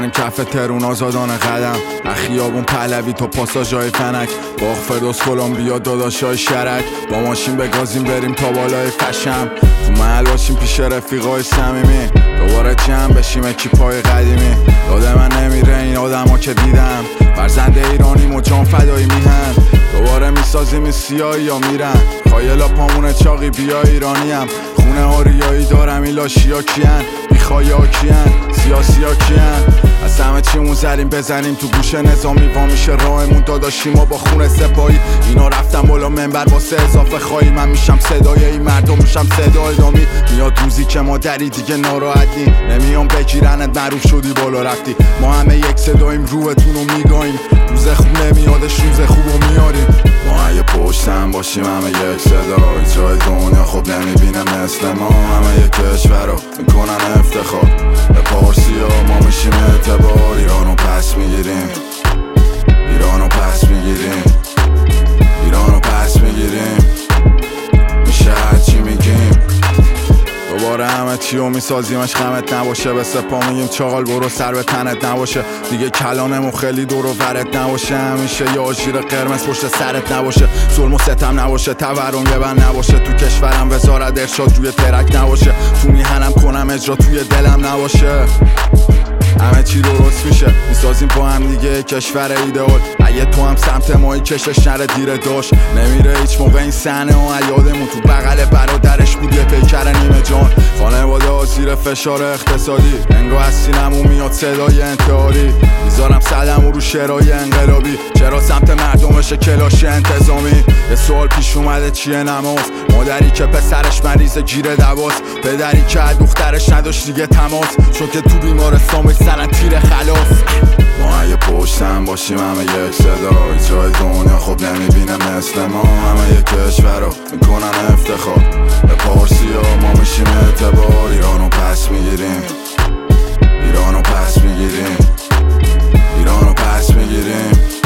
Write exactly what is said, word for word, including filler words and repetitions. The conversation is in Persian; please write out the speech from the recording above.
میزنیم کف ترون آزادان قدم، اخیابون پهلوی تا پاساژهای فنک، باغ فردوس کلمبیا داداشای شرک، با ماشین بگازیم بریم تا بالای فشم، تو محل باشیم پیش رفیقای صمیمی، دوباره جمع بشیم اکیپای قدیمی. یاد من نمیره این آدما که دیدم، فرزند ایرانیم و جان فدایی میهن، دوباره میسازیم این سیاهی یا میرن، خایلا پامون چاقی بیا ایرانیم، خونه آریایی دارم این لاشیا کیان، بیخوایی ها کیان، سیاسی ها کیان، از همه چیمون زدیم بزنیم تو گوش نظامی، وا میشه راهمون داداشیم و با خون سپاهی، اینا رفتم بالا منبر واسه اضافه خواهی، من میشم صدای این مردم، میشم صدای دامی، میاد روزی که ما دری دیگه ناراحتی، نمیام بگیرنت معروف شدی بالا رفتی، ما همه یک صداییم روحتون رو میگاییم، روز خوب نمیادش روز خوب رو میاریم، ما اگه پشتم باشیم همه یک صدا، هیچ جای دنیا خوب نمیبینه مثل ما، همه یک کشور رو میکنن افتخار به پارسی ها، ما میشیم اعتبار، ایرانو پس میگیریم، ایرانو پس میگیریم، ایرانو پس میگیریم، میشه هرچی میگیم، دوباره همه چی رو میسازیمش غمت نباشه، به سپا میگیم چاقال برو سر به تنت نباشه، دیگه کلانمون خیلی دور و برت نباشه، همیشه یا آژیر قرمز پشت سرت نباشه، ظلم و ستم نباشه، تورم یه بند نباشه، تو کشورم وزارت ارشاد روی ترک نباشه، تو میهنم کنم اجرا توی دلم نباشه، همه چی درست میشه، میسازیم با هم دیگه کشور ایدئال، اگه تو هم سمت مایی کشش نره دیره داشت، نمیره هیچ موقع این صحنه و یادمون تو بغل برادرش بود یه پیکر نیمه جان، خانواده ها زیر فشار اقتصادی، انگار از سینمون میاد صدای انتحاری، میذارم صدمو رو شعرهای انقلابی، چرا سمت مردمش کلاش انتظامی، یه سوال پیش اومده چیه نماز، مادری که پسرش مریض گیره دواست، پدری که دخترش نداشت دیگه تماس، چون که تو بیمارستان بگذرن تیر خلاص، ما اگه پشتم باشیم همه یک صدا، هیچ جای دنیا خوب نمیبینه مثل ما، همه یک کشور رو میکنن افتخار به پارسی ها، ما میشیم اعتبار، ایرانو پس میگیریم، ایرانو پس میگیریم، ایرانو پس میگیریم.